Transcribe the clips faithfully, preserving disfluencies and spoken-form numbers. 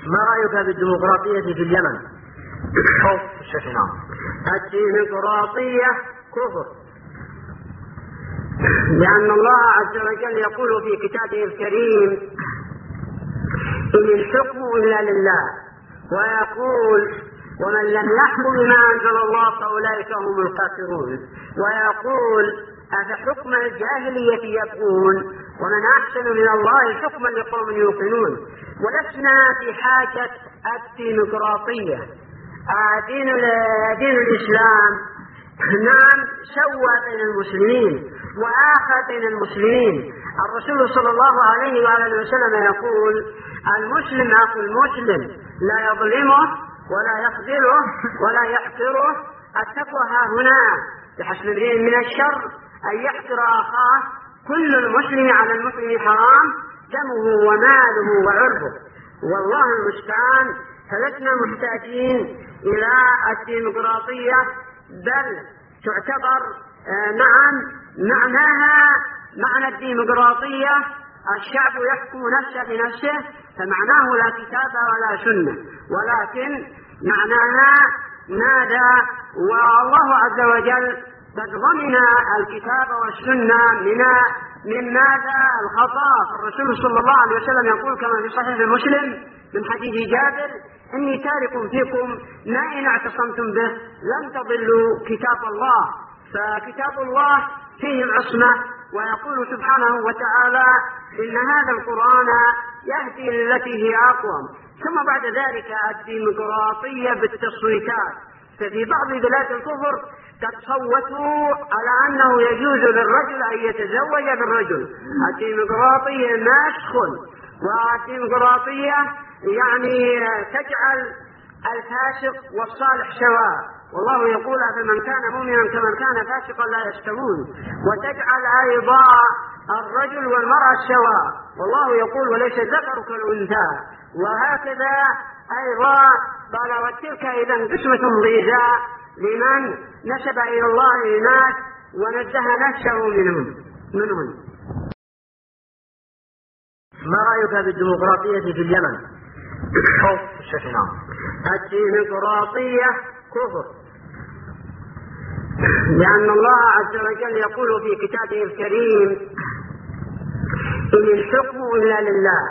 ما رأيك بالديمقراطية في اليمن؟ الديمقراطية كفر، لأن الله عز وجل يقول في كتابه الكريم: إن الحكم إلا لله، ويقول: ومن لم يحكم بما أنزل الله فأولئك هم الكافرون، ويقول: أفحكم الجاهلية يبغون ومن أحسن من الله حكما لقوم يوقنون. ولسنا في حاجة الديمقراطية. دين, دين الإسلام نعم سوى بين المسلمين وآخى بين المسلمين. الرسول صلى الله عليه وآله وسلم يقول: المسلم أخو المسلم، لا يظلمه ولا يخذله ولا يحقره. التقوى ها هنا، بحسب امرئ من الشر أن يحقر أخاه. كل المسلم على المسلم حرام، دمه وماله وعرضه. والله المستعان. فلسنا محتاجين إلى الديمقراطية، بل تعتبر آه نعم معناها معنى الديمقراطية الشعب يحكم نفسه بنفسه، فمعناه لا كتاب ولا سنة، ولكن معناها ماذا؟ والله عز وجل قد ضمن الكتاب والسنة من من ماذا؟ الخطأ. الرسول صلى الله عليه وسلم يقول كما في صحيح مسلم من حديث جابر: إني تارك فيكم ما إن اعتصمتم به لن تضلوا كتاب الله. فكتاب الله فيه العصمة، ويقول سبحانه وتعالى: إن هذا القرآن يهدي للتي هي أقوم. ثم بعد ذلك الديمقراطية بالتصويتات. ففي بعض بلاد الكفر قد صوتوا على أنه يجوز للرجل أن يتزوج بالرجل. الديمقراطية مسخ، والديمقراطية يعني تجعل الفاسق والصالح سواء، والله يقول: فمن كان مؤمنا كمن كان فاسقا لا يستوون. وتجعل أيضا الرجل والمرأة سواء، والله يقول: وليس الذكر كالأنثى. وهكذا أيضا قال: وتلك إذا قسمة ضيزى لمن نسب إلى الله إناث ونزه نفسه منهم منهم ما رأيك بالديمقراطية في اليمن؟ الديمقراطية كفر، لأن الله عز وجل يقول في كتابه الكريم: إن الحكم إلا لله،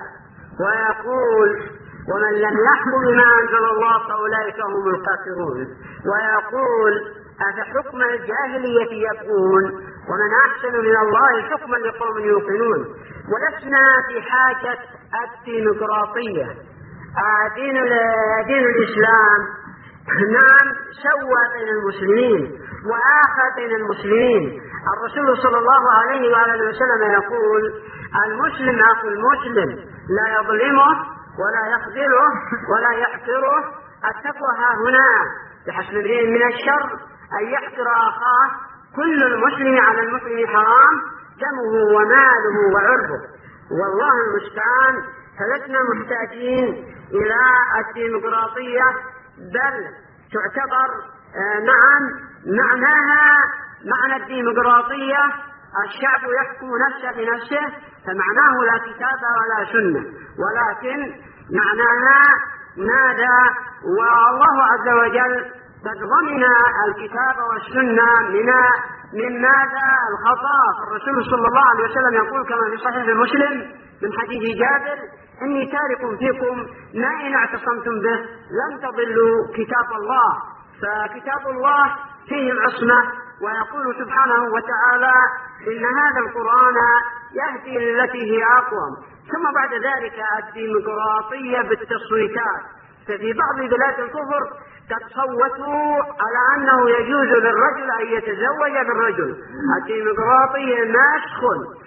ويقول: ومن لم يحكم بما أنزل الله فأولئك هم الكافرون، ويقول: أفحكم الجاهلية يبغون ومن أحسن من الله حكما لقوم يوقنون. ولسنا في حاجة الديمقراطية. دين, دين الإسلام نعم سوى بين المسلمين وآخى بين المسلمين. الرسول صلى الله عليه وآله وسلم يقول: المسلم أخو المسلم، لا يظلمه ولا يخذله ولا يحقره. التقوى ها هنا، بحسب امرئ من الشر أن يحقر أخاه. كل المسلم على المسلم حرام، دمه وماله وعرضه. والله المستعان. فلسنا محتاجين إلى الديمقراطية، بل تعتبر آه نعم معناها معنى الديمقراطية الشعب يحكم نفسه بنفسه، فمعناه لا كتاب ولا سنة، ولكن معناها ماذا؟ والله عز وجل قد ضمن الكتاب والسنة من من ماذا؟ الخطأ. الرسول صلى الله عليه وسلم يقول كما في صحيح مسلم من حديث جابر: إني تارك فيكم ما إن اعتصمتم به لن تضلوا كتاب الله. فكتاب الله فيه العصمة، ويقول سبحانه وتعالى: إن هذا القرآن يهدي للتي هي أقوم. ثم بعد ذلك الديمقراطية بالتصويتات. ففي بعض بلاد الكفر قد صوتوا على أنه يجوز للرجل أن يتزوج بالرجل. الديمقراطية مسخ،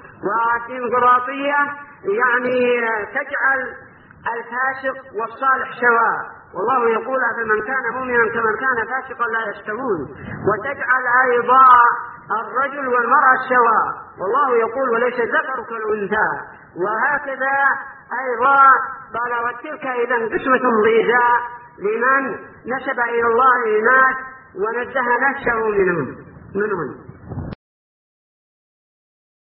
والديمقراطية يعني تجعل الفاسق والصالح سواء، والله يقول: فمن كان مؤمنا كمن كان فاسقا لا يستوون. وتجعل أيضا الرجل والمرأة سواء، والله يقول: وليس الذكر كالأنثى. وهكذا أيضا قال: وتلك إذا قسمة ضيزى لمن نسب إلى الله إناث ونزه نفسه منهم منهم